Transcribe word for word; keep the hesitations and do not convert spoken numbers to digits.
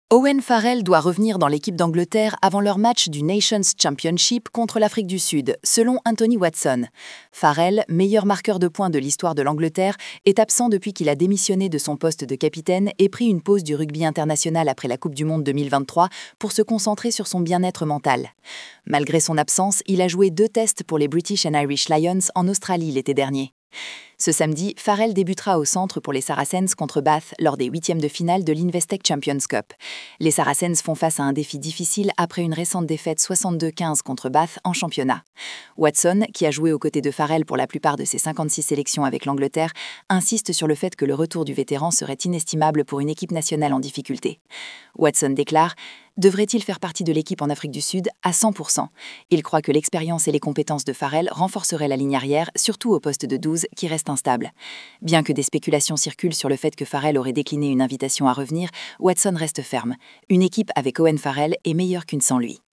Owen Farrell doit revenir dans l'équipe d'Angleterre avant leur match du Nations Championship contre l'Afrique du Sud, selon Anthony Watson. Farrell, meilleur marqueur de points de l'histoire de l'Angleterre, est absent depuis qu'il a démissionné de son poste de capitaine et pris une pause du rugby international après la Coupe du Monde deux mille vingt-trois pour se concentrer sur son bien-être mental. Malgré son absence, il a joué deux tests pour les British and Irish Lions en Australie l'été dernier. Ce samedi, Farrell débutera au centre pour les Saracens contre Bath lors des huitièmes de finale de l'Investec Champions Cup. Les Saracens font face à un défi difficile après une récente défaite soixante-deux à quinze contre Bath en championnat. Watson, qui a joué aux côtés de Farrell pour la plupart de ses cinquante-six sélections avec l'Angleterre, insiste sur le fait que le retour du vétéran serait inestimable pour une équipe nationale en difficulté. Watson déclare « Devrait-il faire partie de l'équipe en Afrique du Sud à cent pour cent ?» Il croit que l'expérience et les compétences de Farrell renforceraient la ligne arrière, surtout au poste de douze, qui reste instable. Bien que des spéculations circulent sur le fait que Farrell aurait décliné une invitation à revenir, Watson reste ferme. Une équipe avec Owen Farrell est meilleure qu'une sans lui.